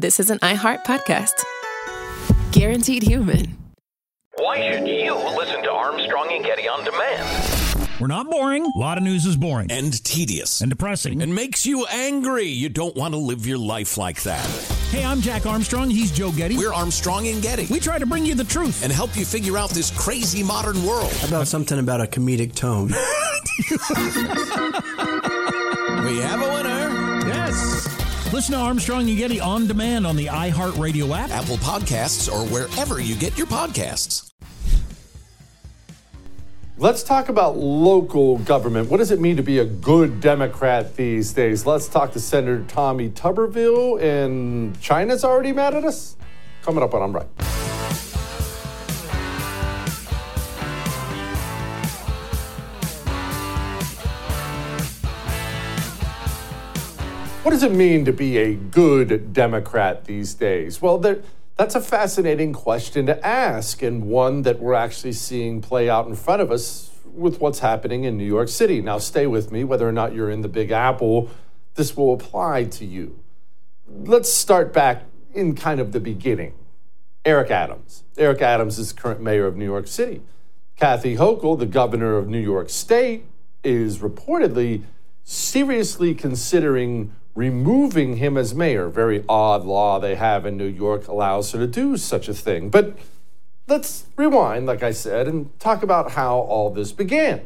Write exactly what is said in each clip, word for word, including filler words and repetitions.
this is an iHeart podcast. Guaranteed human. Why should you listen to Armstrong and Getty on demand? We're not boring. A lot of news is boring. And tedious. And depressing. And makes you angry. You don't want to live your life like that. Hey, I'm Jack Armstrong. He's Joe Getty. We're Armstrong and Getty. We try to bring you the truth. And help you figure out this crazy modern world. How about something about a comedic tone? We have a winner. Yes. Listen to Armstrong and Getty on demand on the iHeartRadio app, Apple Podcasts, or wherever you get your podcasts. Let's talk about local government. What does it mean to be a good Democrat these days? Let's talk to Senator Tommy Tuberville. And China's already mad at us? Coming up on I'm Right. What does it mean to be a good Democrat these days? Well, there, that's a fascinating question to ask, and one that we're actually seeing play out in front of us with what's happening in New York City. Now, stay with me. Whether or not you're in the Big Apple, this will apply to you. Let's start back in kind of the beginning. Eric Adams. Eric Adams is current mayor of New York City. Kathy Hochul, the governor of New York State, is reportedly seriously considering removing him as mayor. Very odd law they have in New York allows her to do such a thing. But let's rewind, like I said, and talk about how all this began.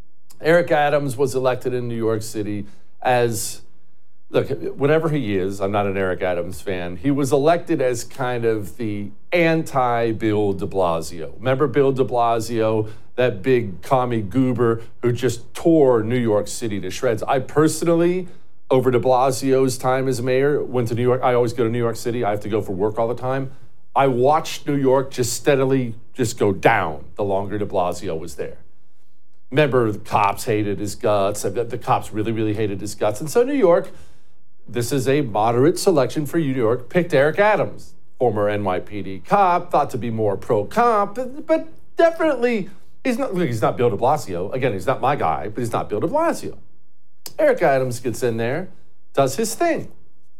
Eric Adams was elected in New York City as, look, whatever he is, I'm not an Eric Adams fan, he was elected as kind of the anti-Bill de Blasio. Remember Bill de Blasio, that big commie goober who just tore New York City to shreds? I personally, over de Blasio's time as mayor, went to New York. I always go to New York City. I have to go for work all the time. I watched New York just steadily just go down the longer de Blasio was there. Remember, the cops hated his guts. The cops really, really hated his guts. And so New York, this is a moderate selection for New York, picked Eric Adams, former N Y P D cop, thought to be more pro-cop, but, but definitely, he's not, he's not Bill de Blasio. Again, he's not my guy, but he's not Bill de Blasio. Eric Adams gets in there, does his thing.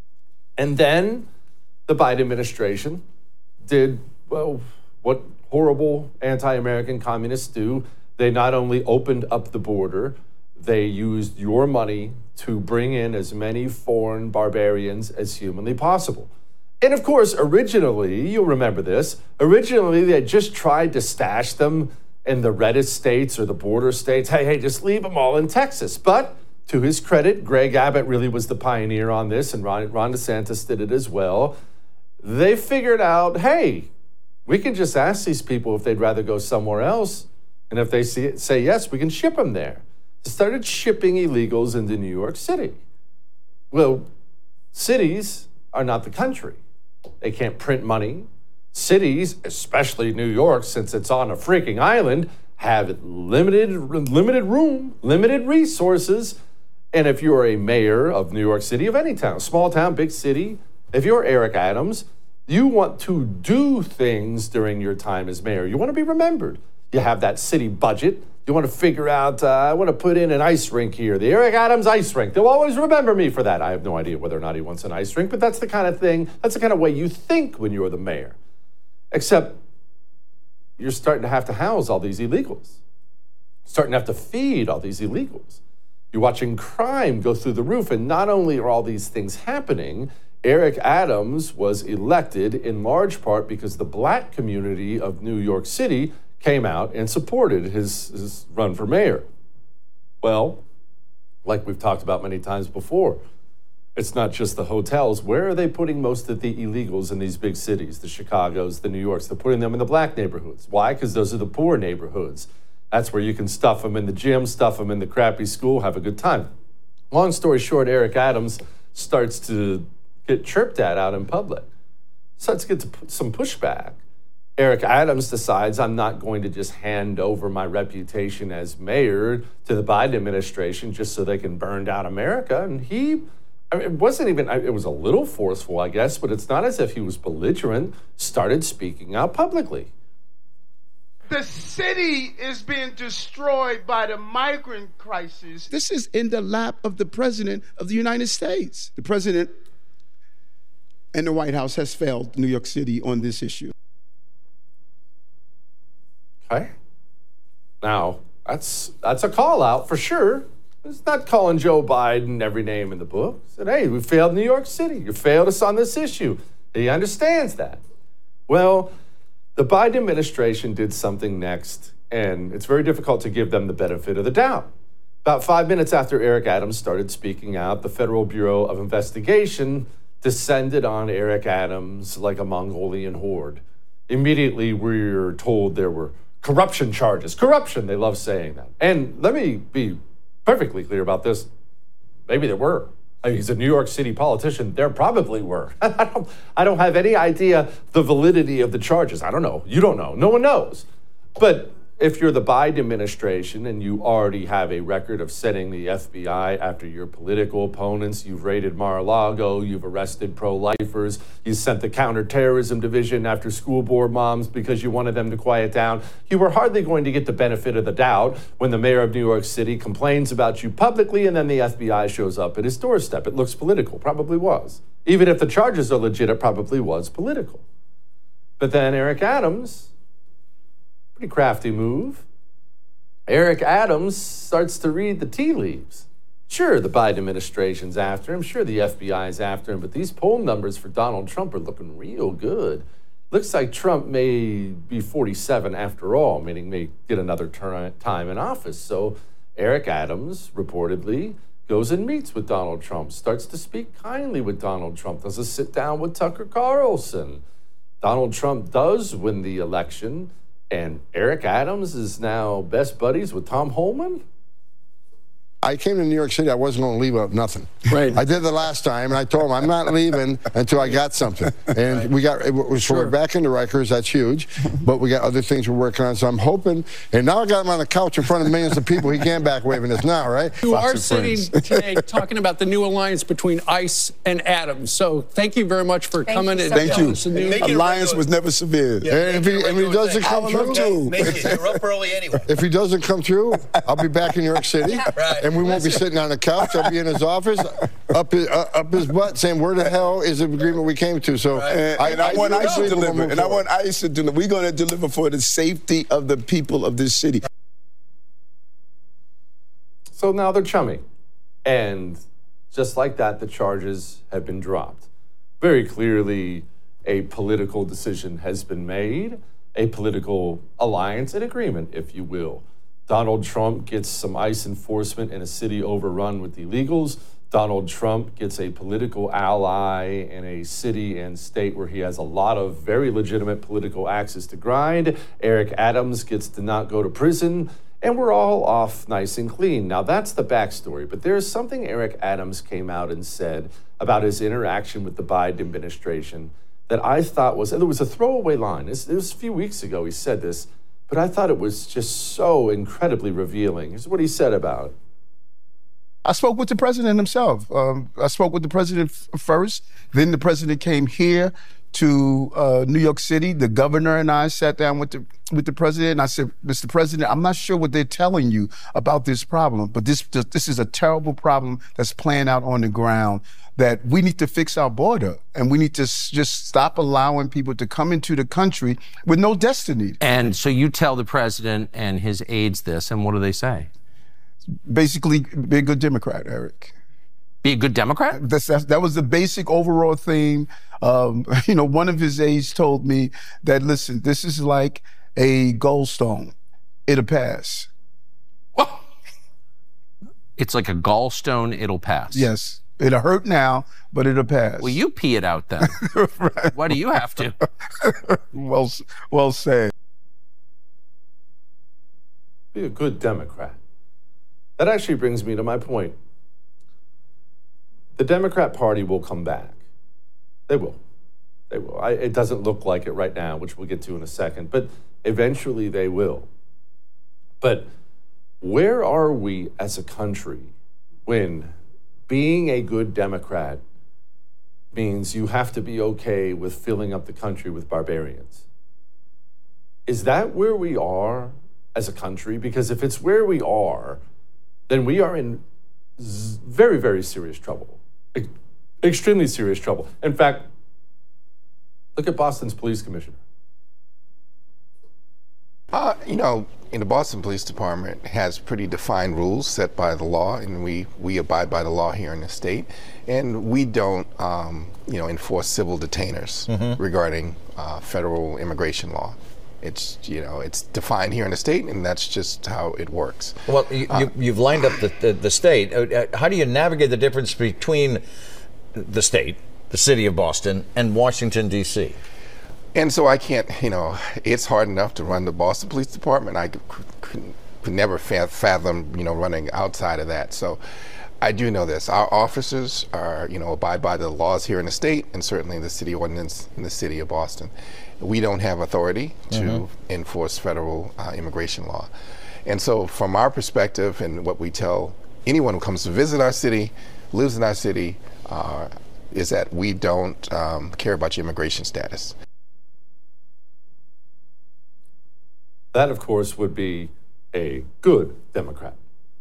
And then the Biden administration did, well, what horrible anti-American communists do. They not only opened up the border, they used your money to bring in as many foreign barbarians as humanly possible. And of course, originally, you'll remember this, originally they just tried to stash them in the reddest states or the border states. Hey, hey, just leave them all in Texas. But to his credit, Greg Abbott really was the pioneer on this, and Ron, Ron DeSantis did it as well. They figured out, hey, we can just ask these people if they'd rather go somewhere else, and if they see, say yes, we can ship them there. They started shipping illegals into New York City. Well, cities are not the country. They can't print money. Cities, especially New York, since it's on a freaking island, have limited, limited room, limited resources. And if you're a mayor of New York City, of any town, small town, big city, if you're Eric Adams, you want to do things during your time as mayor. You want to be remembered. You have that city budget. You want to figure out, uh, I want to put in an ice rink here, the Eric Adams ice rink. They'll always remember me for that. I have no idea whether or not he wants an ice rink, but that's the kind of thing, that's the kind of way you think when you're the mayor. Except you're starting to have to house all these illegals. Starting to have to feed all these illegals. You're watching crime go through the roof, and not only are all these things happening, Eric Adams was elected in large part because the black community of New York City came out and supported his, his run for mayor. Well, like we've talked about many times before, it's not just the hotels. Where are they putting most of the illegals in these big cities, the Chicagos, the New Yorks? They're putting them in the black neighborhoods. Why? Because those are the poor neighborhoods. That's where you can stuff them in the gym, stuff them in the crappy school, have a good time. Long story short, Eric Adams starts to get chirped at out in public. Starts to get to some pushback. Eric Adams decides, I'm not going to just hand over my reputation as mayor to the Biden administration just so they can burn down America. And he, I mean, it wasn't even, it was a little forceful, I guess, but it's not as if he was belligerent, started speaking out publicly. The city is being destroyed by the migrant crisis. This is in the lap of the President of the United States. The President and the White House has failed New York City on this issue. Okay. Now, that's that's a call out for sure. It's not calling Joe Biden every name in the book. It said, hey, we failed New York City. You failed us on this issue. He understands that. Well, the Biden administration did something next, and it's very difficult to give them the benefit of the doubt. About five minutes after Eric Adams started speaking out, the Federal Bureau of Investigation descended on Eric Adams like a Mongolian horde. Immediately, we were told there were corruption charges. Corruption, they love saying that. And let me be perfectly clear about this. Maybe there were. I mean, he's a New York City politician. There probably were. I don't, I don't have any idea the validity of the charges. I don't know. You don't know. No one knows. But if you're the Biden administration and you already have a record of sending the F B I after your political opponents, you've raided Mar-a-Lago, you've arrested pro-lifers, you sent the counterterrorism division after school board moms because you wanted them to quiet down, you were hardly going to get the benefit of the doubt when the mayor of New York City complains about you publicly and then the F B I shows up at his doorstep. It looks political, probably was. Even if the charges are legit, it probably was political. But then Eric Adams, pretty crafty move. Eric Adams starts to read the tea leaves. Sure, the Biden administration's after him. Sure, the F B I's after him. But these poll numbers for Donald Trump are looking real good. Looks like Trump may be forty-seven after all, meaning may get another ter- time in office. So Eric Adams reportedly goes and meets with Donald Trump, starts to speak kindly with Donald Trump, does a sit down with Tucker Carlson. Donald Trump does win the election. And Eric Adams is now best buddies with Tom Holman? I came to New York City, I wasn't going to leave up nothing. Right. I did the last time, and I told him I'm not leaving until I got something. And right. we got, so sure. we're back into Rikers, that's huge, but we got other things we're working on, so I'm hoping, and now I got him on the couch in front of millions of people, he can't back waving this now, right? You Fox are sitting today talking about the new alliance between ICE and Adams, so thank you very much for thank coming you in. so Thank you. So new alliance was never severe. Yeah, and if he, if he doesn't come through, Make it. You're up early anyway. if he doesn't come through, I'll be back in New York City, Yeah. Right. and we won't be sitting on the couch. I'll be in his office, up his, uh, up his butt, saying, "Where the hell is the agreement we came to?" So, right. and, I, and I, I want ICE to deliver. And I forward. want ICE to deliver. We're going to deliver for the safety of the people of this city. So now they're chummy. And just like that, the charges have been dropped. Very clearly, a political decision has been made, a political alliance, an agreement, if you will. Donald Trump gets some ICE enforcement in a city overrun with illegals. Donald Trump gets a political ally in a city and state where he has a lot of very legitimate political axes to grind. Eric Adams gets to not go to prison, and we're all off nice and clean. Now, that's the backstory, but there's something Eric Adams came out and said about his interaction with the Biden administration that I thought was, and it was a throwaway line. It was, it was a few weeks ago he said this, but I thought it was just so incredibly revealing. Here's what he said about it. I spoke with the president himself. Um, I spoke with the president f- first. Then the president came here to uh, New York City. The governor and I sat down with the with the president. And I said, Mister President, I'm not sure what they're telling you about this problem, but this this is a terrible problem that's playing out on the ground. That we need to fix our border, and we need to s- just stop allowing people to come into the country with no destiny. And so you tell the president and his aides this, and what do they say? Basically, be a good Democrat, Eric. Be a good Democrat? That's, that's, that was the basic overall theme. Um, you know, one of his aides told me that, listen, this is like a gallstone. It'll pass. What? It's like a gallstone, it'll pass. Yes. It'll hurt now, but it'll pass. Well, you pee it out then. Right. Why do you have to? well, well said. Be a good Democrat. That actually brings me to my point. The Democrat Party will come back. They will. They will. I, it doesn't look like it right now, which we'll get to in a second, but eventually they will. But where are we as a country when being a good Democrat means you have to be okay with filling up the country with barbarians? Is that where we are as a country? Because if it's where we are, then we are in very, very serious trouble. Extremely serious trouble. In fact, Look at Boston's police commissioner. Uh, you know, in the Boston Police Department has pretty defined rules set by the law, and we, we abide by the law here in the state. And we don't, um, you know, enforce civil detainers mm-hmm. regarding uh, federal immigration law. It's, you know, it's defined here in the state, and that's just how it works. Well, you, uh, you, you've lined up the, the, the state. Uh, how do you navigate the difference between the state, the city of Boston, and Washington, D C? And so I can't, you know, it's hard enough to run the Boston Police Department. I could, could, could never fathom, you know, running outside of that. So I do know this. Our officers are, you know, abide by the laws here in the state and certainly the city ordinance in the city of Boston. We don't have authority to mm-hmm. enforce federal uh, immigration law. And so from our perspective and what we tell anyone who comes to visit our city, lives in our city, uh, is that we don't um, care about your immigration status. That, of course, would be a good Democrat.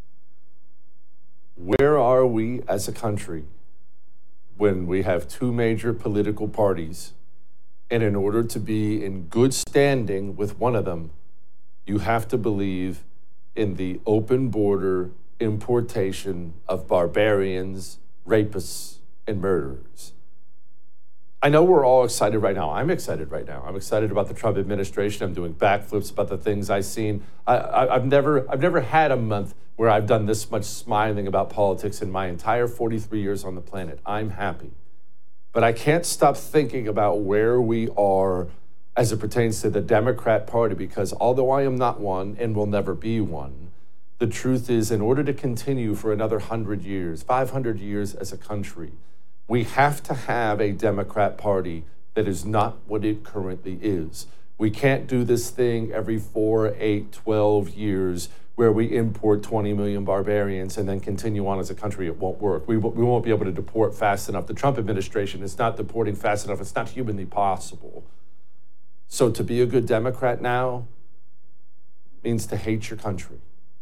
Where are we as a country when we have two major political parties, and in order to be in good standing with one of them, you have to believe in the open border importation of barbarians, rapists, and murderers? I know we're all excited right now. I'm excited right now. I'm excited about the Trump administration. I'm doing backflips about the things I've seen. I, I, I've never, I've never had a month where I've done this much smiling about politics in my entire forty-three years on the planet. I'm happy. But I can't stop thinking about where we are as it pertains to the Democrat Party, because although I am not one and will never be one, the truth is, in order to continue for another one hundred years, five hundred years as a country, we have to have a Democrat Party that is not what it currently is. We can't do this thing every four, eight, twelve years where we import twenty million barbarians and then continue on as a country. It won't work. We, we won't be able to deport fast enough. The Trump administration is not deporting fast enough. It's not humanly possible. So to be a good Democrat now means to hate your country.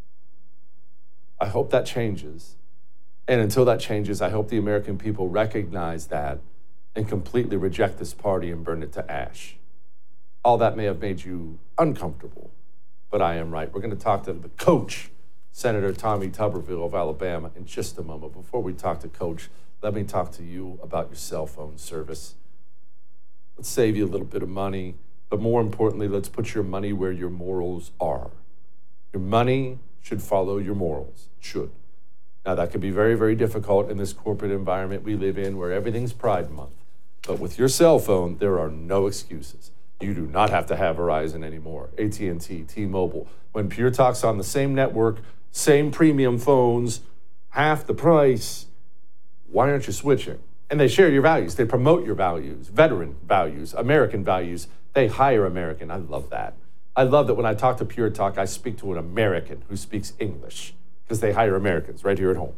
I hope that changes. And until that changes, I hope the American people recognize that and completely reject this party and burn it to ash. All that may have made you uncomfortable, but I am right. We're going to talk to the coach, Senator Tommy Tuberville of Alabama, in just a moment. Before we talk to Coach, let me talk to you about your cell phone service. Let's save you a little bit of money, but more importantly, let's put your money where your morals are. Your money should follow your morals. It should. Now, that can be very, very difficult in this corporate environment we live in where everything's Pride Month. But with your cell phone, there are no excuses. You do not have to have Verizon anymore, A T and T, T-Mobile. When Pure Talk's on the same network, same premium phones, half the price, why aren't you switching? And they share your values. They promote your values, veteran values, American values. They hire American. I love that. I love that when I talk to Pure Talk, I speak to an American who speaks English, because they hire Americans right here at home.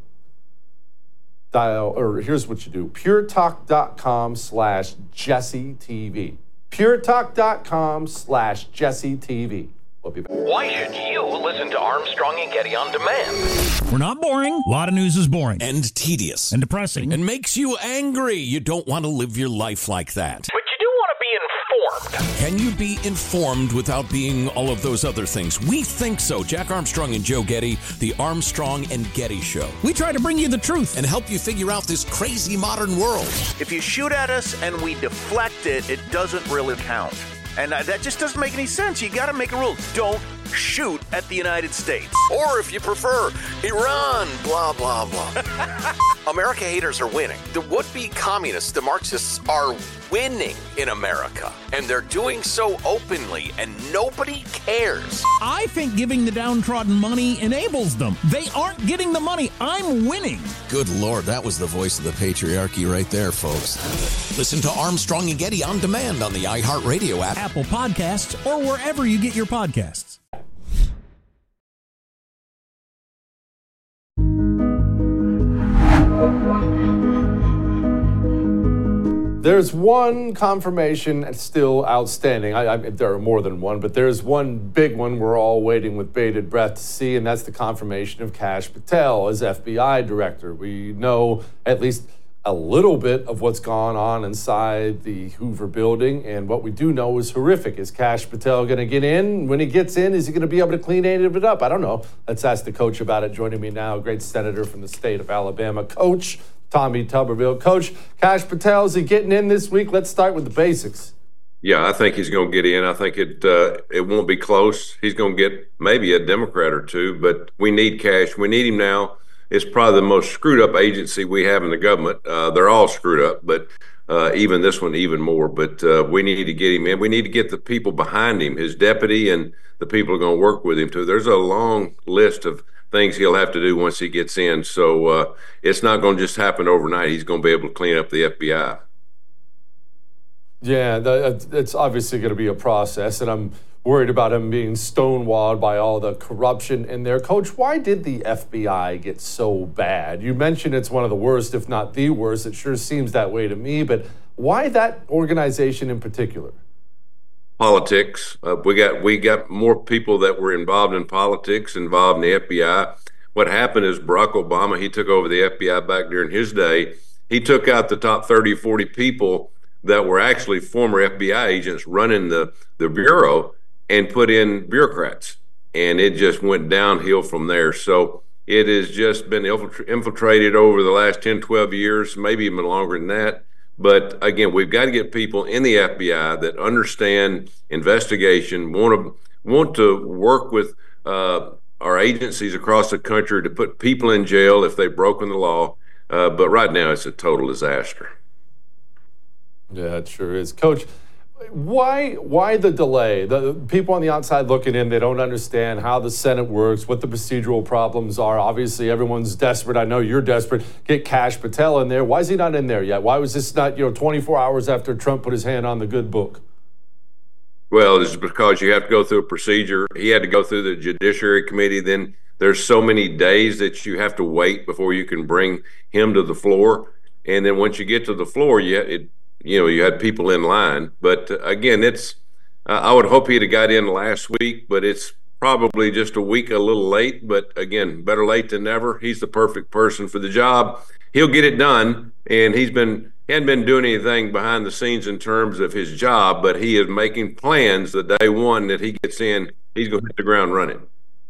Dial, or here's what you do, puretalk.com slash JesseTV. puretalk.com slash JesseTV. We'll be back. Why should you listen to Armstrong and Getty on demand? We're not boring. A lot of news is boring. And tedious. And depressing. And makes you angry. You don't want to live your life like that. But you do want to be informed. Can you be informed without being all of those other things? We think so. Jack Armstrong and Joe Getty, the Armstrong and Getty Show. We try to bring you the truth and help you figure out this crazy modern world. If you shoot at us and we deflect it, it doesn't really count. And uh, that just doesn't make any sense. You got to make a rule. Don't shoot at the United States. Or if you prefer, Iran, blah, blah, blah. America haters are winning. The would-be communists, the Marxists, are winning in America. And they're doing so openly, and nobody cares. I think giving the downtrodden money enables them. They aren't getting the money. I'm winning. Good Lord, that was the voice of the patriarchy right there, folks. Listen to Armstrong and Getty on demand on the iHeartRadio app, Apple Podcasts, or wherever you get your podcasts. There's one confirmation still outstanding. I, I, there are more than one, but there's one big one we're all waiting with bated breath to see, and that's the confirmation of Kash Patel as F B I director. We know at least a little bit of what's gone on inside the Hoover building. And what we do know is horrific. Is Kash Patel going to get in? When he gets in, is he going to be able to clean any of it up? I don't know. Let's ask the coach about it. Joining me now, a great senator from the state of Alabama, Coach Tommy Tuberville. Coach, Kash Patel, is he getting in this week? Let's start with the basics. Yeah, I think he's going to get in. I think it uh, it won't be close. He's going to get maybe a Democrat or two, but we need Kash. We need him now. It's probably the most screwed up agency we have in the government. Uh, they're all screwed up, but uh, even this one even more. But uh, we need to get him in. We need to get the people behind him, his deputy and the people who are going to work with him too. There's a long list of things he'll have to do once he gets in. So uh, it's not going to just happen overnight. He's going to be able to clean up the F B I. Yeah, that, it's obviously going to be a process, and I'm worried about him being stonewalled by all the corruption in there. Coach, why did the F B I get so bad? You mentioned it's one of the worst, if not the worst. It sure seems that way to me, but why that organization in particular? Politics. Uh, we got we got more people that were involved in politics, involved in the F B I. What happened is Barack Obama, he took over the F B I back during his day. He took out the top thirty, forty people that were actually former F B I agents running the, the Bureau, and put in bureaucrats, and it just went downhill from there. So it has just been infiltrated over the last ten, twelve years, maybe even longer than that. But again, we've got to get people in the F B I that understand investigation, want to want to work with uh, our agencies across the country to put people in jail if they've broken the law. Uh, but right now, it's a total disaster. Yeah, it sure is. Coach, why why the delay? The people on the outside looking in, they don't understand how the Senate works, what the procedural problems are. Obviously, everyone's desperate. I know you're desperate. Get Kash Patel in there. Why is he not in there yet? Why was this not, you know, twenty-four hours after Trump put his hand on the good book? Well, it's because you have to go through a procedure. He had to go through the Judiciary Committee. Then there's so many days that you have to wait before you can bring him to the floor. And then once you get to the floor, you it you know, you had people in line. But uh, again, it's, uh, I would hope he'd have got in last week, but it's probably just a week a little late. But again, better late than never. He's the perfect person for the job. He'll get it done. And he's been, he hadn't been doing anything behind the scenes in terms of his job, but he is making plans the day one that he gets in, he's going to hit the ground running.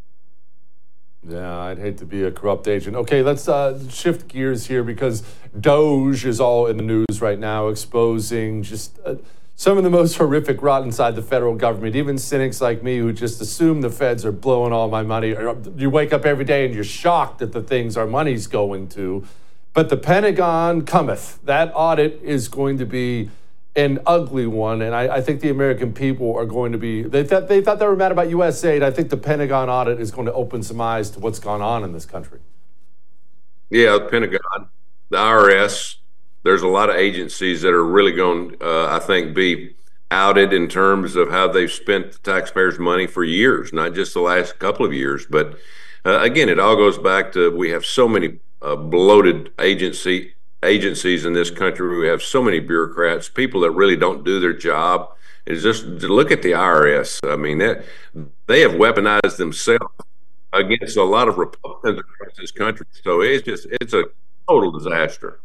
Yeah, I'd hate to be a corrupt agent. Okay, let's uh, shift gears here because Doge is all in the news right now, exposing just uh, some of the most horrific rot inside the federal government. Even cynics like me who just assume the feds are blowing all my money. You wake up every day and you're shocked at the things our money's going to. But the Pentagon cometh. That audit is going to be an ugly one, and I, I think the American people are going to be, they thought, they thought they were mad about U S aid. I think the Pentagon audit is going to open some eyes to what's gone on in this country. Yeah, the Pentagon, the I R S, there's a lot of agencies that are really going to, uh, I think, be outed in terms of how they've spent the taxpayers' money for years, not just the last couple of years. But uh, again, it all goes back to we have so many uh, bloated agency agencies in this country. We have so many bureaucrats, people that really don't do their job. It's just to look at the I R S. I mean, that, they have weaponized themselves against a lot of Republicans across this country. So it's just, it's a total disaster.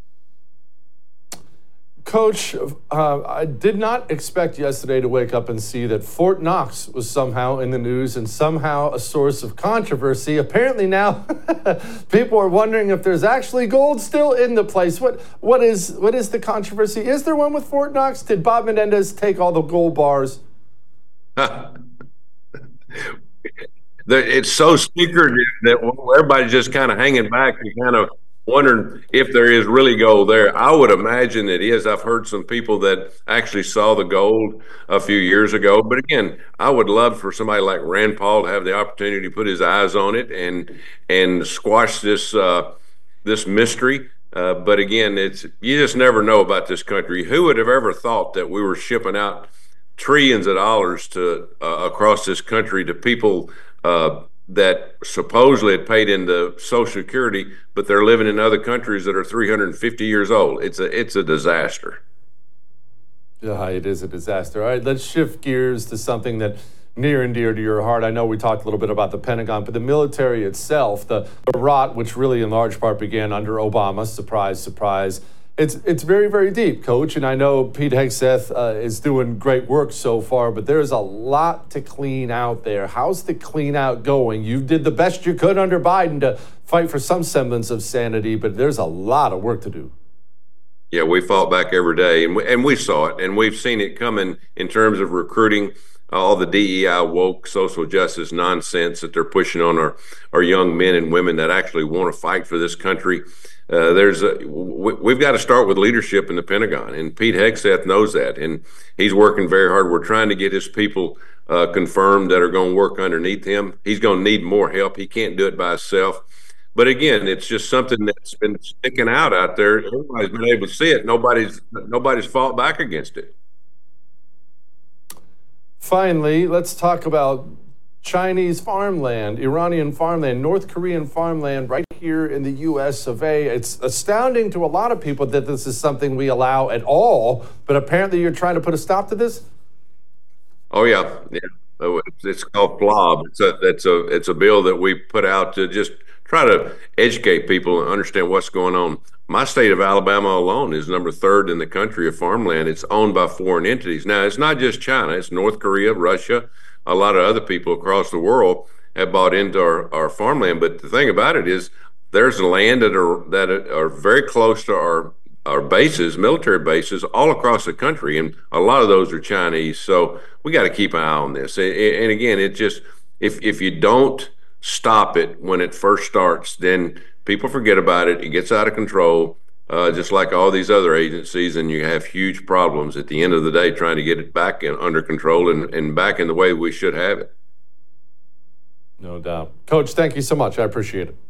Coach, uh, I did not expect yesterday to wake up and see that Fort Knox was somehow in the news and somehow a source of controversy. Apparently now people are wondering if there's actually gold still in the place. What what is what is the controversy? Is there one with Fort Knox? Did Bob Menendez take all the gold bars? It's so secretive that everybody's just kind of hanging back and kind of wondering if there is really gold there. I would imagine it is. I've heard some people that actually saw the gold a few years ago. But again, I would love for somebody like Rand Paul to have the opportunity to put his eyes on it and and squash this uh, this mystery. Uh, but again, it's you just never know about this country. Who would have ever thought that we were shipping out trillions of dollars to uh, across this country to people uh, that supposedly had paid into Social Security, but they're living in other countries that are three hundred fifty years old. It's a it's a disaster. Yeah, it is a disaster. All right, let's shift gears to something that near and dear to your heart. I know we talked a little bit about the Pentagon, but the military itself, the, the rot, which really in large part began under Obama, surprise, surprise, It's it's very, very deep, Coach, and I know Pete Hegseth uh, is doing great work so far, but there's a lot to clean out there. How's the clean out going? You did the best you could under Biden to fight for some semblance of sanity, but there's a lot of work to do. Yeah, we fought back every day, and we, and we saw it, and we've seen it coming in terms of recruiting, uh, all the D E I woke social justice nonsense that they're pushing on our, our young men and women that actually want to fight for this country. Uh, there's a, we, we've got to start with leadership in the Pentagon, and Pete Hegseth knows that, and he's working very hard. We're trying to get his people uh, confirmed that are going to work underneath him. He's going to need more help. He can't do it by himself. But again, it's just something that's been sticking out out there. Everybody's been able to see it. Nobody's nobody's fought back against it. Finally, let's talk about Chinese farmland, Iranian farmland, North Korean farmland right here in the U S of A. It's astounding to a lot of people that this is something we allow at all, but apparently you're trying to put a stop to this? Oh, yeah. Yeah. It's, it's called FLOB. It's a, it's, a, it's a bill that we put out to just try to educate people and understand what's going on. My state of Alabama alone is number third in the country of farmland. It's owned by foreign entities. Now, it's not just China. It's North Korea, Russia. A lot of other people across the world have bought into our, our farmland. But the thing about it is there's land that are that are very close to our, our bases, military bases, all across the country. And a lot of those are Chinese. So we got to keep an eye on this. And again, it just, if if you don't stop it when it first starts, then people forget about it. It gets out of control. Uh, just like all these other agencies, and you have huge problems at the end of the day trying to get it back in, under control and, and back in the way we should have it. No doubt. Coach, thank you so much. I appreciate it.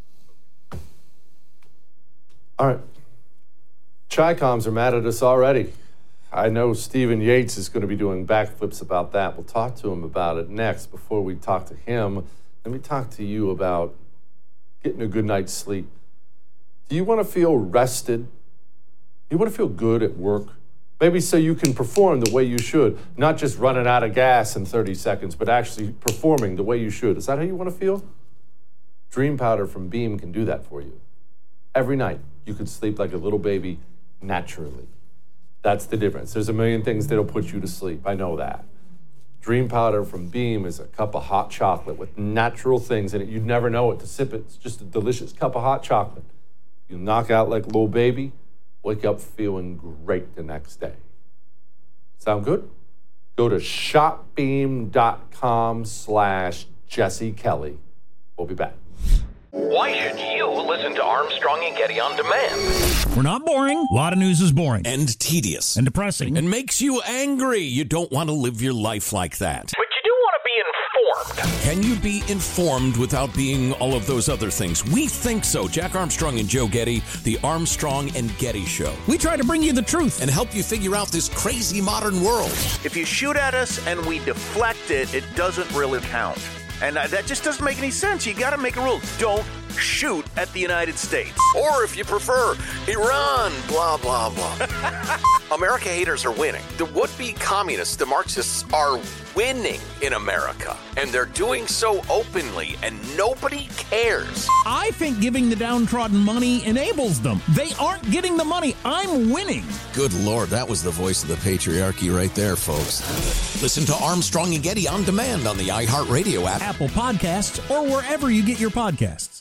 All right. Chi-Coms are mad at us already. I know Stephen Yates is going to be doing backflips about that. We'll talk to him about it next. Before we talk to him, let me talk to you about getting a good night's sleep. Do you want to feel rested? Do you want to feel good at work? Maybe so you can perform the way you should, not just running out of gas in thirty seconds, but actually performing the way you should. Is that how you want to feel? Dream Powder from Beam can do that for you. Every night, you can sleep like a little baby naturally. That's the difference. There's a million things that'll put you to sleep. I know that. Dream Powder from Beam is a cup of hot chocolate with natural things in it. You'd never know it to sip it. It's just a delicious cup of hot chocolate. You knock out like a little baby, wake up feeling great the next day. Sound good? Go to shopbeam.com slash Jesse Kelly. We'll be back. Why should you listen to Armstrong and Getty on demand? We're not boring. A lot of news is boring. And tedious. And depressing. And makes you angry. You don't want to live your life like that. But you do want to be informed. Can you be informed without being all of those other things? We think so. Jack Armstrong and Joe Getty, the Armstrong and Getty Show. We try to bring you the truth and help you figure out this crazy modern world. If you shoot at us and we deflect it, it doesn't really count. And uh, that just doesn't make any sense. You got to make a rule. Don't shoot at the United States. Or if you prefer, Iran, blah, blah, blah. America haters are winning. The would-be communists, the Marxists, are winning in America. And they're doing so openly, and nobody cares. I think giving the downtrodden money enables them. They aren't getting the money. I'm winning. Good Lord, that was the voice of the patriarchy right there, folks. Listen to Armstrong and Getty on demand on the iHeartRadio app, Apple Podcasts, or wherever you get your podcasts.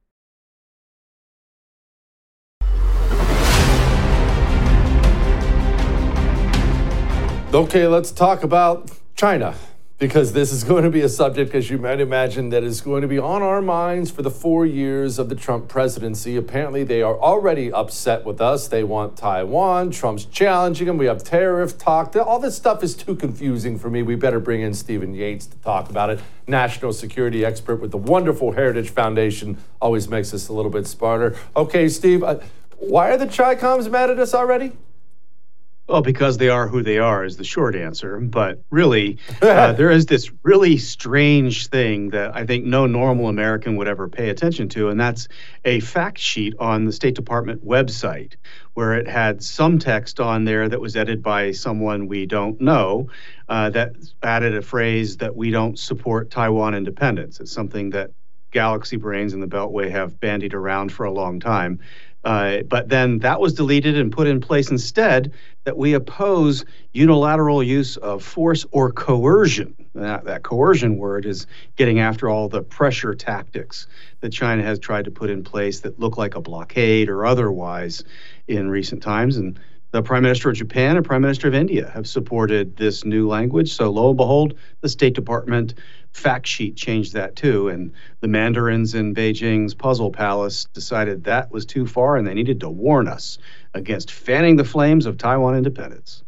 Okay, let's talk about China, because this is going to be a subject, as you might imagine, that is going to be on our minds for the four years of the Trump presidency. Apparently, they are already upset with us. They want Taiwan. Trump's challenging them. We have tariff talk. All this stuff is too confusing for me. We better bring in Stephen Yates to talk about it. National security expert with the wonderful Heritage Foundation. Always makes us a little bit smarter. Okay, Steve, uh, why are the Chi-Coms mad at us already? Well, because they are who they are is the short answer. But really, uh, there is this really strange thing that I think no normal American would ever pay attention to, and that's a fact sheet on the State Department website, where it had some text on there that was edited by someone we don't know, uh, that added a phrase that we don't support Taiwan independence. It's something that Galaxy brains and the Beltway have bandied around for a long time. Uh, but then that was deleted and put in place instead that we oppose unilateral use of force or coercion. That, that coercion word is getting after all the pressure tactics that China has tried to put in place that look like a blockade or otherwise in recent times. And the Prime Minister of Japan and Prime Minister of India have supported this new language. So lo and behold, the State Department fact sheet changed that too. And the mandarins in Beijing's Puzzle Palace decided that was too far and they needed to warn us against fanning the flames of Taiwan independence.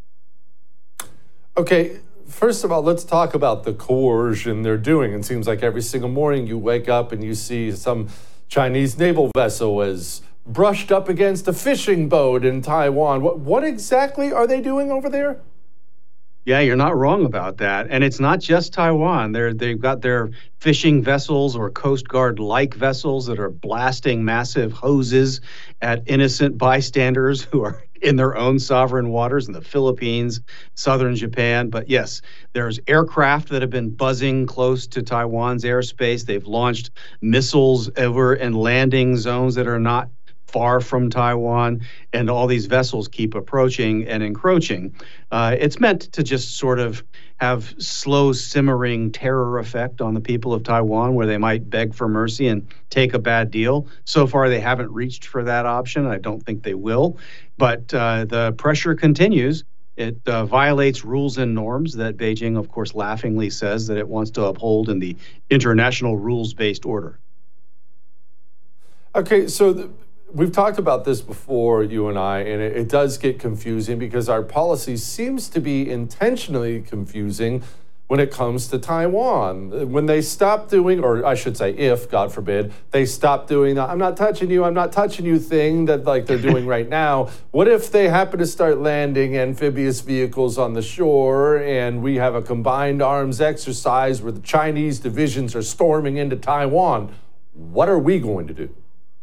Okay, first of all, let's talk about the coercion they're doing. It seems like every single morning you wake up and you see some Chinese naval vessel is brushed up against a fishing boat in Taiwan. What, what exactly are they doing over there? Yeah, you're not wrong about that. And it's not just Taiwan. They're, they've got their fishing vessels or Coast Guard-like vessels that are blasting massive hoses at innocent bystanders who are in their own sovereign waters in the Philippines, southern Japan. But yes, there's aircraft that have been buzzing close to Taiwan's airspace. They've launched missiles over in landing zones that are not far from Taiwan, and all these vessels keep approaching and encroaching. Uh, it's meant to just sort of have slow simmering terror effect on the people of Taiwan where they might beg for mercy and take a bad deal. So far, they haven't reached for that option. I don't think they will. But uh, the pressure continues. It uh, violates rules and norms that Beijing, of course, laughingly says that it wants to uphold in the international rules-based order. Okay, so the, we've talked about this before, you and I, and it, it does get confusing because our policy seems to be intentionally confusing when it comes to Taiwan. When they stop doing, or I should say if, God forbid, they stop doing the I'm not touching you, I'm not touching you thing that like they're doing right now, what if they happen to start landing amphibious vehicles on the shore and we have a combined arms exercise where the Chinese divisions are storming into Taiwan? What are we going to do?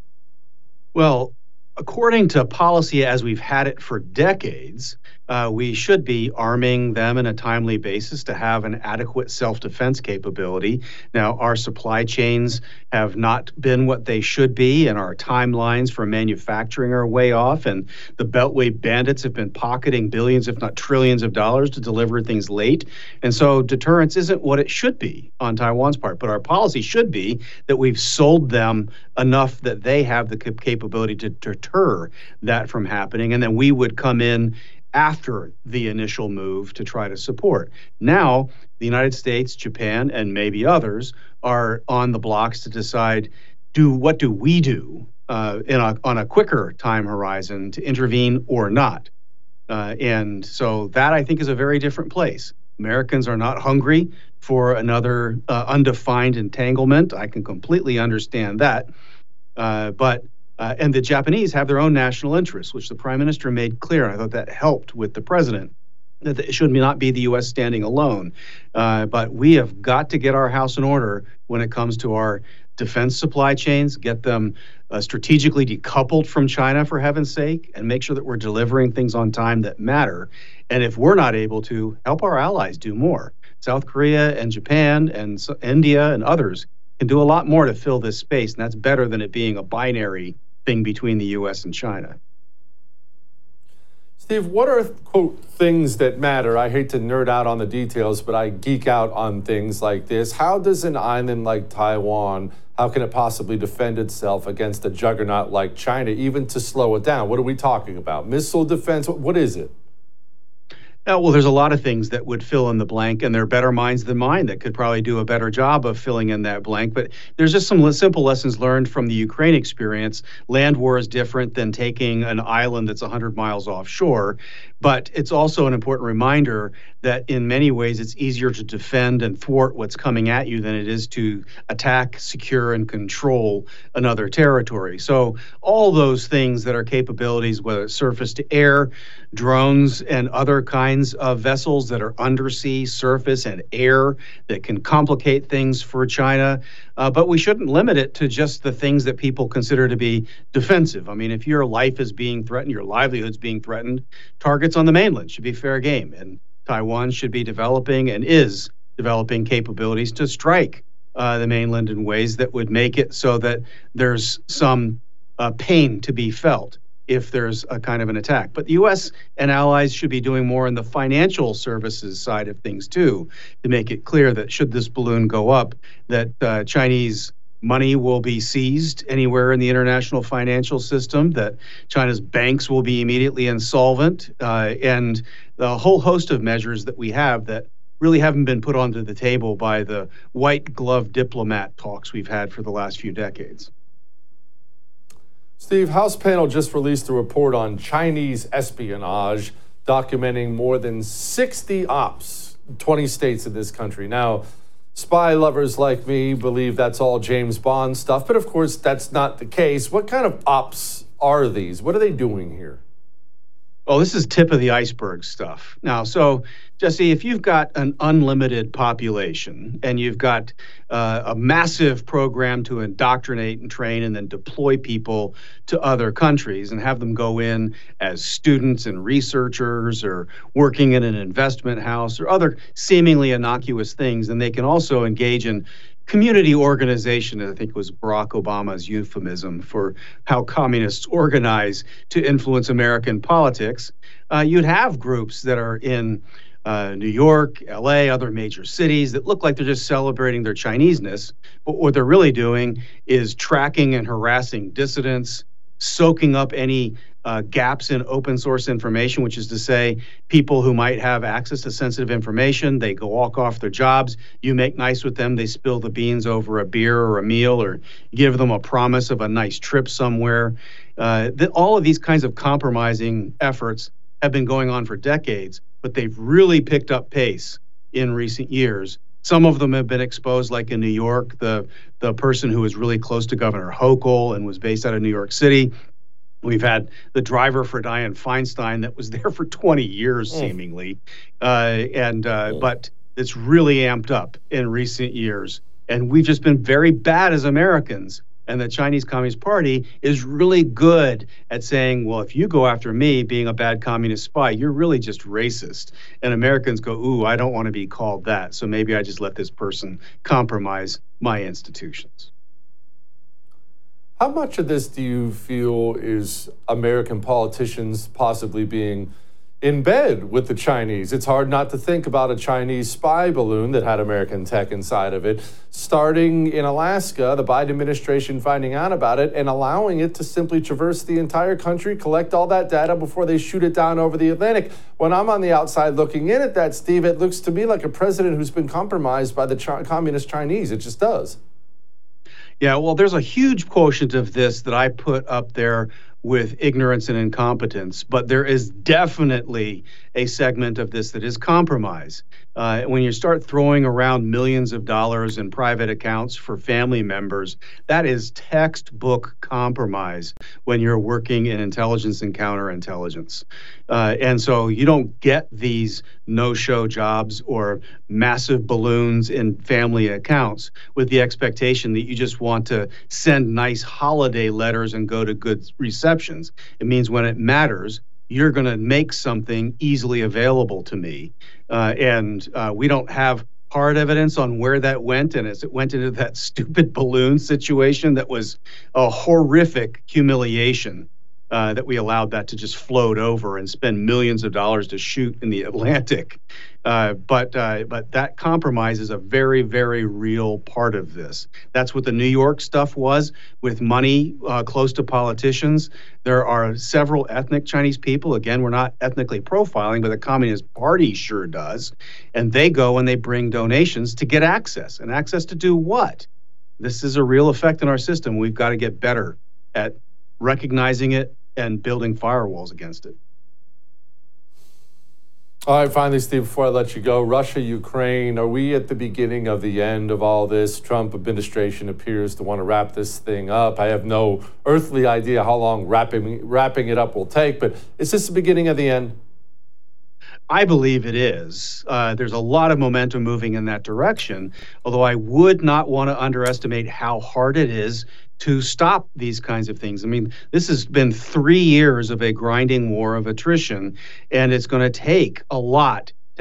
Well, according to policy as we've had it for decades, uh, we should be arming them on a timely basis to have an adequate self-defense capability. Now, our supply chains have not been what they should be, and our timelines for manufacturing are way off, and the Beltway bandits have been pocketing billions, if not trillions of dollars to deliver things late. And so deterrence isn't what it should be on Taiwan's part, but our policy should be that we've sold them enough that they have the capability to deter that from happening, and then we would come in after the initial move to try to support. Now, the United States, Japan, and maybe others are on the blocks to decide, do what do we do uh, in a, on a quicker time horizon to intervene or not? Uh, and so that, I think, is a very different place. Americans are not hungry for another uh, undefined entanglement. I can completely understand that. Uh, but Uh, and the Japanese have their own national interests, which the Prime Minister made clear. I thought that helped with the President, that it should not be the U S standing alone. Uh, but we have got to get our house in order when it comes to our defense supply chains, get them uh, strategically decoupled from China, for heaven's sake, and make sure that we're delivering things on time that matter. And if we're not able to, help our allies do more. South Korea and Japan and so India and others can do a lot more to fill this space, and that's better than it being a binary thing between the U S and China. Steve, what are, quote, things that matter? I hate to nerd out on the details, but I geek out on things like this. How does an island like Taiwan, how can it possibly defend itself against a juggernaut like China, even to slow it down? What are we talking about? Missile defense? What is it? Uh, well, there's a lot of things that would fill in the blank, and there are better minds than mine that could probably do a better job of filling in that blank. But there's just some simple lessons learned from the Ukraine experience. Land war is different than taking an island that's one hundred miles offshore. But it's also an important reminder that in many ways it's easier to defend and thwart what's coming at you than it is to attack, secure, and control another territory. So all those things that are capabilities, whether it's surface to air, drones, and other kinds of vessels that are undersea, surface, and air that can complicate things for China. Uh, but we shouldn't limit it to just the things that people consider to be defensive. I mean, if your life is being threatened, your livelihood's being threatened, targets on the mainland should be fair game. And Taiwan should be developing and is developing capabilities to strike uh, the mainland in ways that would make it so that there's some uh, pain to be felt if there's a kind of an attack. But the U S and allies should be doing more in the financial services side of things too, to make it clear that should this balloon go up, that uh, Chinese money will be seized anywhere in the international financial system, that China's banks will be immediately insolvent, uh, and the whole host of measures that we have that really haven't been put onto the table by the white glove diplomat talks we've had for the last few decades. Steve, House panel just released a report on Chinese espionage, documenting more than sixty ops, twenty states in this country. Now, spy lovers like me believe that's all James Bond stuff, but of course that's not the case. What kind of ops are these? What are they doing here? Oh, this is tip of the iceberg stuff. Now, so, Jesse, if you've got an unlimited population and you've got uh, a massive program to indoctrinate and train and then deploy people to other countries and have them go in as students and researchers or working in an investment house or other seemingly innocuous things, then they can also engage in community organization, I think was Barack Obama's euphemism for how communists organize to influence American politics. Uh, you'd have groups that are in uh, New York, L A, other major cities that look like they're just celebrating their Chineseness, but what they're really doing is tracking and harassing dissidents, soaking up any uh, gaps in open source information, which is to say people who might have access to sensitive information, they go walk off their jobs, you make nice with them, they spill the beans over a beer or a meal or give them a promise of a nice trip somewhere. Uh, the, all of these kinds of compromising efforts have been going on for decades, but they've really picked up pace in recent years. Some of them have been exposed, like in New York, the, the person who was really close to Governor Hochul and was based out of New York City. We've had the driver for Dianne Feinstein that was there for twenty years, seemingly. Uh, and uh, but it's really amped up in recent years. And we've just been very bad as Americans. And the Chinese Communist Party is really good at saying, well, if you go after me being a bad communist spy, you're really just racist. And Americans go, ooh, I don't want to be called that. So maybe I just let this person compromise my institutions. How much of this do you feel is American politicians possibly being in bed with the Chinese? It's hard not to think about a Chinese spy balloon that had American tech inside of it, starting in Alaska, the Biden administration finding out about it and allowing it to simply traverse the entire country, collect all that data before they shoot it down over the Atlantic. When I'm on the outside looking in at that, Steve, it looks to me like a president who's been compromised by the Ch- communist Chinese. It just does. Yeah, well, there's a huge quotient of this that I put up there with ignorance and incompetence, but there is definitely a segment of this that is compromise. Uh, when you start throwing around millions of dollars in private accounts for family members, that is textbook compromise when you're working in intelligence and counterintelligence. Uh, and so you don't get these no-show jobs or massive balloons in family accounts with the expectation that you just want to send nice holiday letters and go to good receptions. It means when it matters, you're going to make something easily available to me. Uh, and uh, we don't have hard evidence on where that went. And as it went into that stupid balloon situation, that was a horrific humiliation. Uh, that we allowed that to just float over and spend millions of dollars to shoot in the Atlantic. Uh, but uh, but that compromise is a very, very real part of this. That's what the New York stuff was with money uh, close to politicians. There are several ethnic Chinese people. Again, we're not ethnically profiling, but the Communist Party sure does. And they go and they bring donations to get access. And access to do what? This is a real effect in our system. We've got to get better at recognizing it and building firewalls against it. All right, finally, Steve, before I let you go, Russia, Ukraine, are we at the beginning of the end of all this? Trump administration appears to want to wrap this thing up. I have no earthly idea how long wrapping, wrapping it up will take, but is this the beginning of the end? I believe it is. Uh, there's a lot of momentum moving in that direction, although I would not want to underestimate how hard it is to stop these kinds of things. I mean, this has been three years of a grinding war of attrition, and it's going to take a lot to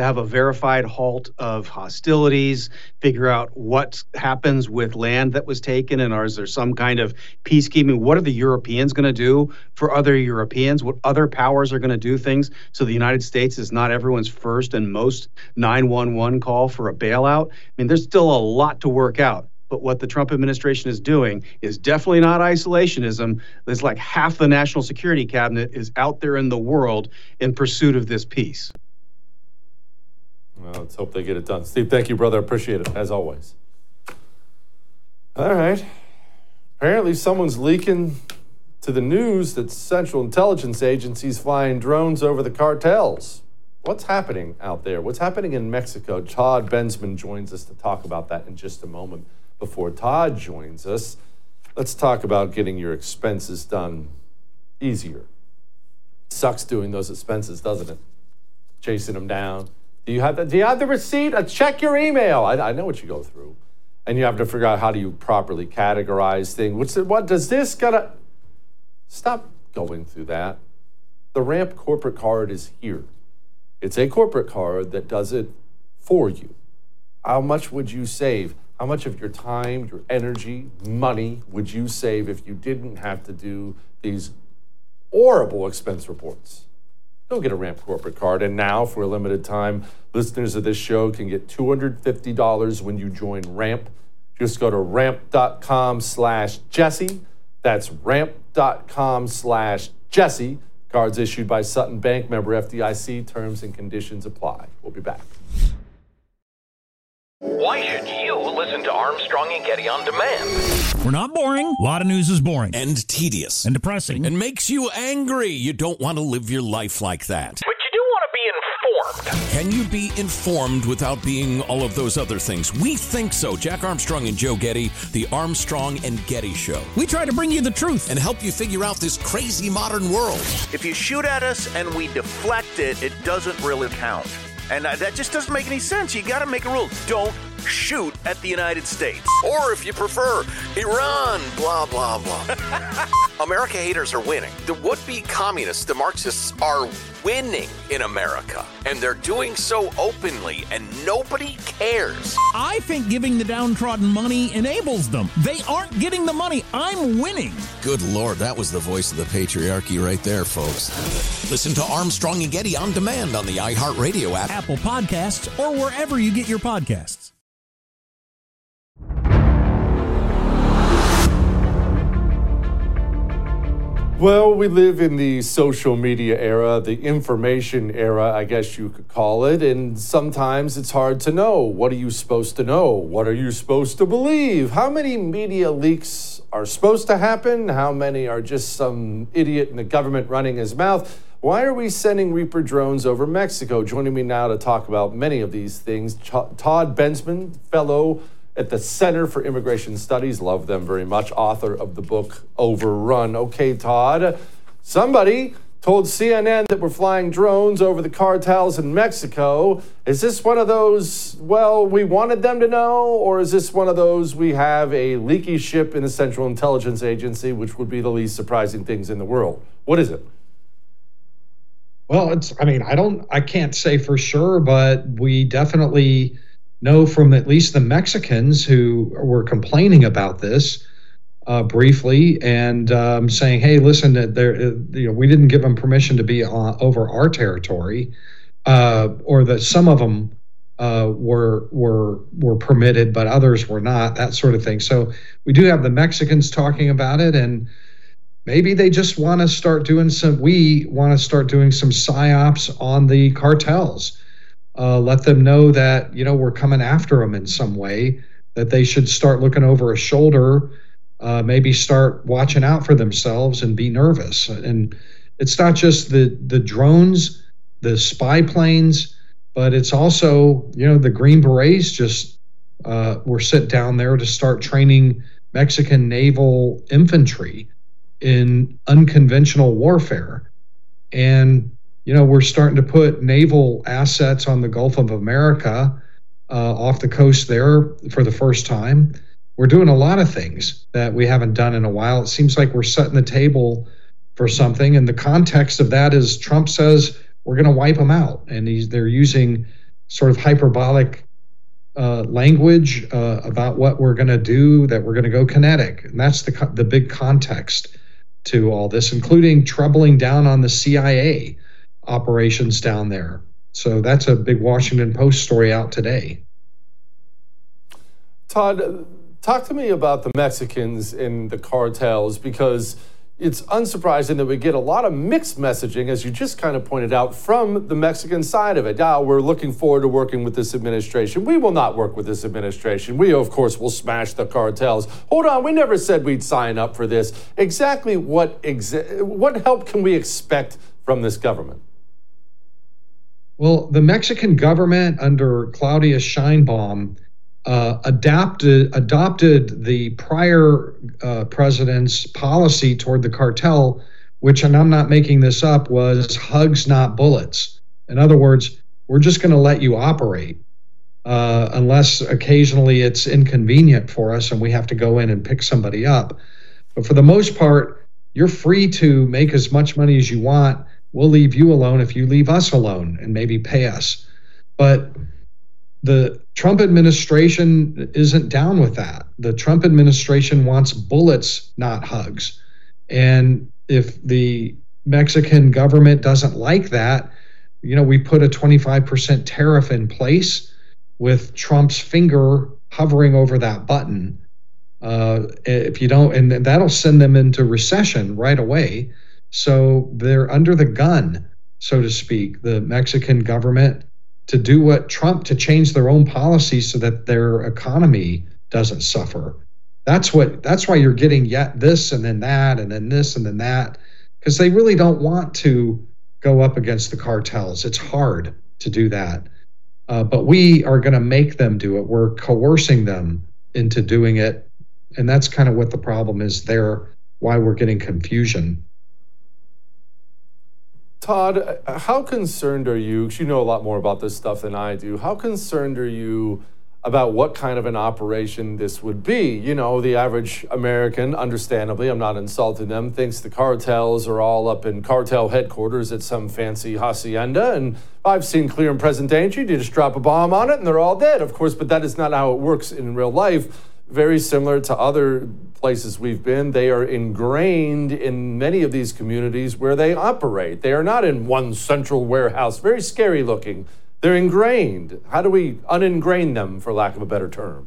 to have a verified halt of hostilities, figure out what happens with land that was taken, and is there some kind of peacekeeping? What are the Europeans going to do for other Europeans? What other powers are going to do things so the United States is not everyone's first and most nine one one call for a bailout? I mean, there's still a lot to work out. But what the Trump administration is doing is definitely not isolationism. It's like half the national security cabinet is out there in the world in pursuit of this peace. Well, let's hope they get it done. Steve, thank you, brother. Appreciate it, as always. All right. Apparently someone's leaking to the news that Central Intelligence Agencies flying drones over the cartels. What's happening out there? What's happening in Mexico? Todd Bensman joins us to talk about that in just a moment. Before Todd joins us, let's talk about getting your expenses done easier. Sucks doing those expenses, doesn't it? Chasing them down. Do you have the, do you have the receipt? Uh, check your email. I, I know what you go through. And you have to figure out how do you properly categorize things. What's the, what does this gotta... Stop going through that. The Ramp corporate card is here. It's a corporate card that does it for you. How much would you save? How much of your time, your energy, money would you save if you didn't have to do these horrible expense reports? Go get a Ramp corporate card. And now, for a limited time, listeners of this show can get two hundred fifty dollars when you join Ramp. Just go to ramp.com slash Jesse. That's ramp.com slash Jesse. Cards issued by Sutton Bank, member F D I C. Terms and conditions apply. We'll be back. Why should you listen to Armstrong and Getty on demand? We're not boring. A lot of news is boring. And tedious. And depressing. And makes you angry. You don't want to live your life like that. But you do want to be informed. Can you be informed without being all of those other things? We think so. Jack Armstrong and Joe Getty, the Armstrong and Getty Show. We try to bring you the truth and help you figure out this crazy modern world. If you shoot at us and we deflect it, it doesn't really count. And uh, that just doesn't make any sense. You got to make a rule. Don't shoot at the United States. Or if you prefer, Iran, blah, blah, blah. America haters are winning. The would-be communists, the Marxists, are winning in America. And they're doing so openly, and nobody cares. I think giving the downtrodden money enables them. They aren't getting the money. I'm winning. Good Lord, that was the voice of the patriarchy right there, folks. Listen to Armstrong and Getty on demand on the iHeartRadio app, Apple Podcasts, or wherever you get your podcasts. Well, we live in the social media era, the information era, I guess you could call it, and sometimes it's hard to know. What are you supposed to know? What are you supposed to believe? How many media leaks are supposed to happen? How many are just some idiot in the government running his mouth? Why are we sending Reaper drones over Mexico? Joining me now to talk about many of these things, Ch- Todd Bensman, fellow at the Center for Immigration Studies, love them very much, author of the book Overrun. Okay, Todd, somebody told C N N that we're flying drones over the cartels in Mexico. Is this one of those, well, we wanted them to know, or is this one of those, we have a leaky ship in the Central Intelligence Agency, which would be the least surprising things in the world? What is it? Well, it's, I mean, I don't, I can't say for sure, but we definitely know from at least the Mexicans who were complaining about this uh, briefly and um, saying, "Hey, listen, there, you know, we didn't give them permission to be uh, over our territory," uh, or that some of them uh, were were were permitted, but others were not. That sort of thing. So we do have the Mexicans talking about it, and maybe they just want to start doing some. We want to start doing some psyops on the cartels. Uh, let them know that, you know, we're coming after them in some way, that they should start looking over a shoulder, uh, maybe start watching out for themselves and be nervous. And it's not just the, the drones, the spy planes, but it's also, you know, the Green Berets just uh, were sent down there to start training Mexican naval infantry in unconventional warfare. And you know, we're starting to put naval assets on the Gulf of America uh, off the coast there for the first time. We're doing a lot of things that we haven't done in a while. It seems like we're setting the table for something. And the context of that is Trump says we're going to wipe them out. And he's, they're using sort of hyperbolic uh, language uh, about what we're going to do, that we're going to go kinetic. And that's the, the big context to all this, including trebling down on the C I A operations down there. So that's a big Washington Post story out today. Todd, talk to me about the Mexicans in the cartels, because it's unsurprising that we get a lot of mixed messaging, as you just kind of pointed out, from the Mexican side of it. Now, we're looking forward to working with this administration. We will not work with this administration. We, of course, will smash the cartels. Hold on, we never said we'd sign up for this. Exactly what exa- what help can we expect from this government? Well, the Mexican government under Claudia Sheinbaum Uh, adapted adopted the prior uh, president's policy toward the cartel, which, and I'm not making this up, was hugs, not bullets. In other words, we're just going to let you operate uh, unless occasionally it's inconvenient for us and we have to go in and pick somebody up. But for the most part, you're free to make as much money as you want. We'll leave you alone if you leave us alone and maybe pay us. But the Trump administration isn't down with that. The Trump administration wants bullets, not hugs. And if the Mexican government doesn't like that, you know, we put a twenty-five percent tariff in place with Trump's finger hovering over that button. Uh, if you don't, and that'll send them into recession right away. So they're under the gun, so to speak, the Mexican government, to do what Trump, to change their own policy so that their economy doesn't suffer. That's what, that's why you're getting yet this and then that and then this and then that, because they really don't want to go up against the cartels. It's hard to do that. Uh, but we are going to make them do it. We're coercing them into doing it. And that's kind of what the problem is there, why we're getting confusion. Todd, how concerned are you, because you know a lot more about this stuff than I do, how concerned are you about what kind of an operation this would be? You know, the average American, understandably, I'm not insulting them, thinks the cartels are all up in cartel headquarters at some fancy hacienda, and I've seen clear and present danger. You just drop a bomb on it and they're all dead, of course, but that is not how it works in real life. Very similar to other places we've been, they are ingrained in many of these communities where they operate. They are not in one central warehouse, very scary looking. They're ingrained. How do we uningrain them, for lack of a better term?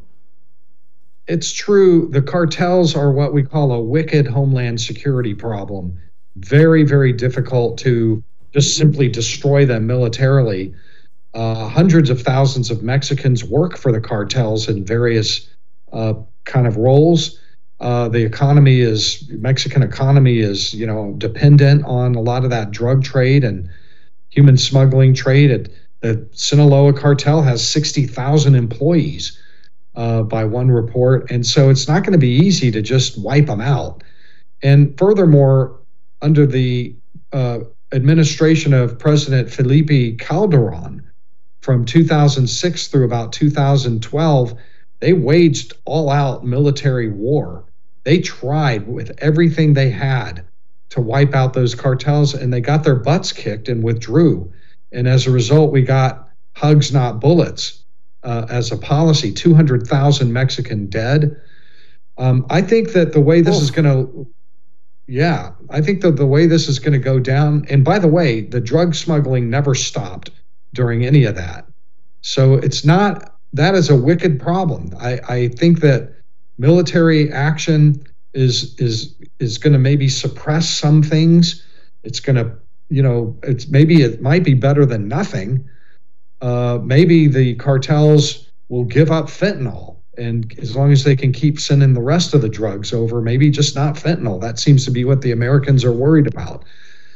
It's true. The cartels are what we call a wicked homeland security problem. Very, very difficult to just simply destroy them militarily. Uh, hundreds of thousands of Mexicans work for the cartels in various uh, kind of roles. Uh, the economy is, Mexican economy is, you know, dependent on a lot of that drug trade and human smuggling trade. It, the Sinaloa cartel has sixty thousand employees uh, by one report. And so it's not going to be easy to just wipe them out. And furthermore, under the uh, administration of President Felipe Calderon from two thousand six through about two thousand twelve, they waged all-out military war. They tried with everything they had to wipe out those cartels, and they got their butts kicked and withdrew. And as a result, we got hugs, not bullets, uh, as a policy, two hundred thousand Mexican dead. Um, I think that the way this oh. is going to, yeah, I think that the way this is going to go down, and by the way, the drug smuggling never stopped during any of that. So it's not, that is a wicked problem. I, I think that military action is is is going to maybe suppress some things. It's going to, you know, it's maybe it might be better than nothing. Uh, maybe the cartels will give up fentanyl, and as long as they can keep sending the rest of the drugs over, maybe just not fentanyl. That seems to be what the Americans are worried about.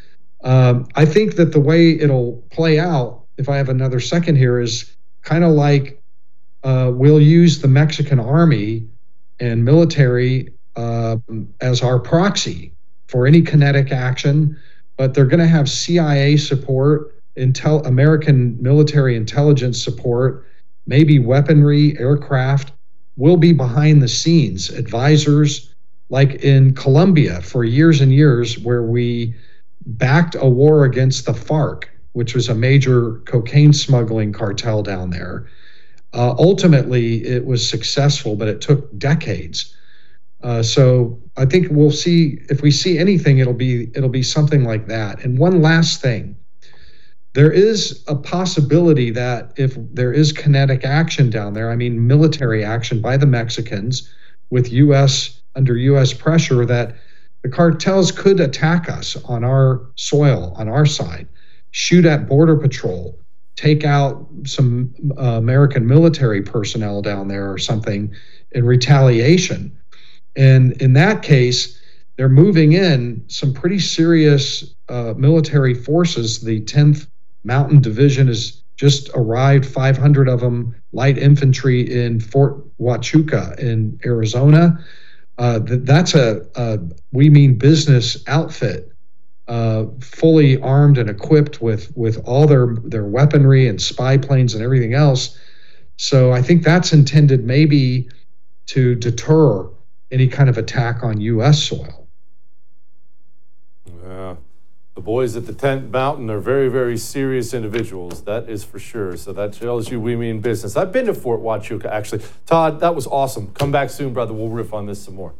Um, I think that the way it'll play out, if I have another second here, is kind of like uh, we'll use the Mexican army and military uh, as our proxy for any kinetic action, but they're going to have C I A support, intel, American military intelligence support, maybe weaponry, aircraft. We'll be behind the scenes, advisors, like in Colombia for years and years, where we backed a war against the FARC which was a major cocaine smuggling cartel down there. Uh, ultimately, it was successful, but it took decades. Uh, so I think we'll see, if we see anything, it'll be it'll be something like that. And one last thing, there is a possibility that if there is kinetic action down there, I mean military action by the Mexicans with U S under U S pressure, that the cartels could attack us on our soil, on our side, shoot at Border Patrol, take out some uh, American military personnel down there or something in retaliation. And in that case, they're moving in some pretty serious uh, military forces. The tenth Mountain Division has just arrived, five hundred of them, light infantry in Fort Huachuca in Arizona. Uh, th- that's a, a, we mean business outfit, uh, fully armed and equipped with, with all their, their weaponry and spy planes and everything else. So I think that's intended maybe to deter any kind of attack on U S soil. Yeah. The boys at the tenth Mountain are very, very serious individuals. That is for sure. So that tells you we mean business. I've been to Fort Huachuca, actually. Todd, that was awesome. Come back soon, brother. We'll riff on this some more.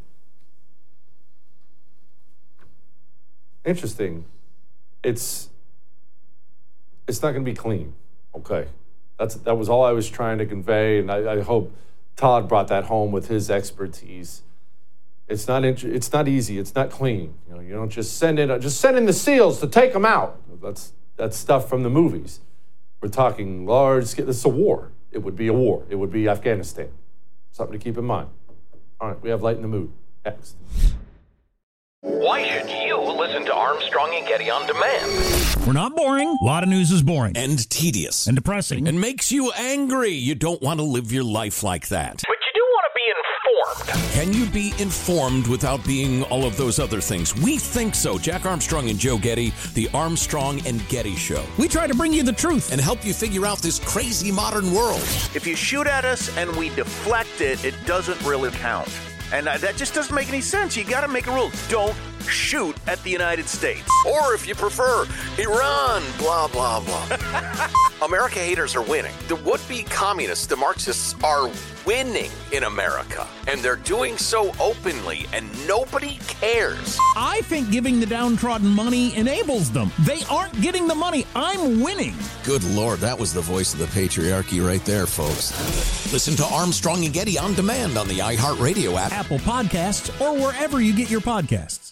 Interesting. It's it's not going to be clean. Okay. That's that was all I was trying to convey, and I, I hope Todd brought that home with his expertise. It's not it's not easy. It's not clean. You know, you don't just send in just send in the SEALs to take them out. That's that's stuff from the movies. We're talking large scale. This is a war. It would be a war. It would be Afghanistan. Something to keep in mind. All right, we have Light in the Mood next. Why should you listen to Armstrong and Getty on demand? We're not boring. A lot of news is boring. And tedious. And depressing. And makes you angry. You don't want to live your life like that. But you do want to be informed. Can you be informed without being all of those other things? We think so. Jack Armstrong and Joe Getty, the Armstrong and Getty Show. We try to bring you the truth and help you figure out this crazy modern world. If you shoot at us and we deflect it, it doesn't really count. And uh, that just doesn't make any sense. You got to make a rule. Don't shoot at the United States. Or if you prefer, Iran, blah, blah, blah. America haters are winning. The would-be communists, the Marxists, are winning in America. And they're doing so openly, and nobody cares. I think giving the downtrodden money enables them. They aren't getting the money. I'm winning. Good Lord, that was the voice of the patriarchy right there, folks. Listen to Armstrong and Getty on demand on the iHeartRadio app, Apple Podcasts, or wherever you get your podcasts.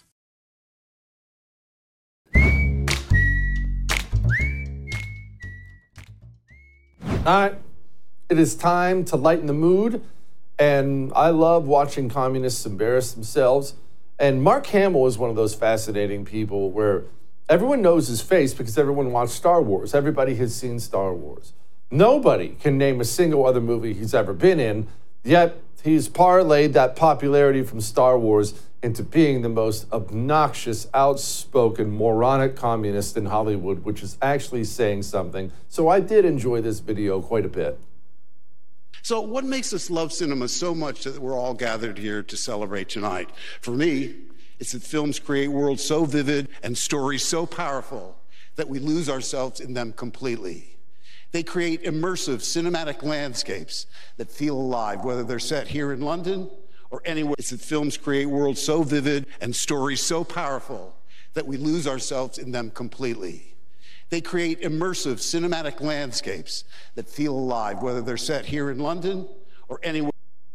All right, it is time to lighten the mood, and I love watching communists embarrass themselves. And Mark Hamill is one of those fascinating people where everyone knows his face because everyone watched Star Wars. Everybody has seen Star Wars. Nobody can name a single other movie he's ever been in, yet he's parlayed that popularity from Star Wars into being the most obnoxious, outspoken, moronic communist in Hollywood, which is actually saying something. So I did enjoy this video quite a bit. So what makes us love cinema so much that we're all gathered here to celebrate tonight? For me, it's that films create worlds so vivid and stories so powerful that we lose ourselves in them completely. They create immersive cinematic landscapes that feel alive, whether they're set here in London or anywhere. It's that films create worlds so vivid and stories so powerful that we lose ourselves in them completely. They create immersive cinematic landscapes that feel alive, whether they're set here in London or anywhere.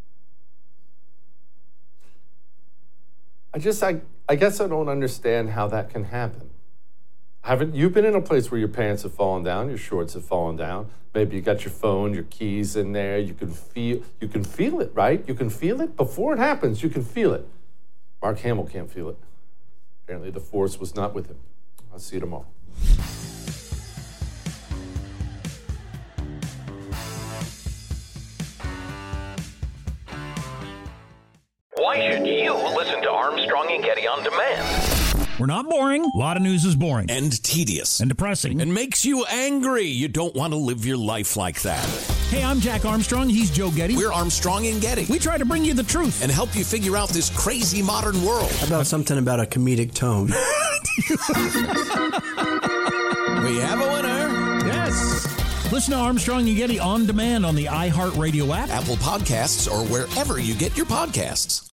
I just, I, I guess I don't understand how that can happen. Haven't you been in a place where your pants have fallen down, your shorts have fallen down? Maybe you got your phone, your keys in there. You can feel, you can feel it, right? You can feel it before it happens. You can feel it. Mark Hamill can't feel it. Apparently, the force was not with him. I'll see you tomorrow. Why should you listen to Armstrong and Getty on demand? We're not boring. A lot of news is boring. And tedious. And depressing. And makes you angry. You don't want to live your life like that. Hey, I'm Jack Armstrong. He's Joe Getty. We're Armstrong and Getty. We try to bring you the truth and help you figure out this crazy modern world. How about something about a comedic tone? We have a winner. Listen to Armstrong and Getty on demand on the iHeartRadio app, Apple Podcasts, or wherever you get your podcasts.